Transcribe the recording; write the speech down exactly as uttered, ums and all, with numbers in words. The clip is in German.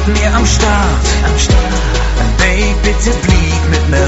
mit mir am Start. Am Start. Babe, bitte flieg mit mir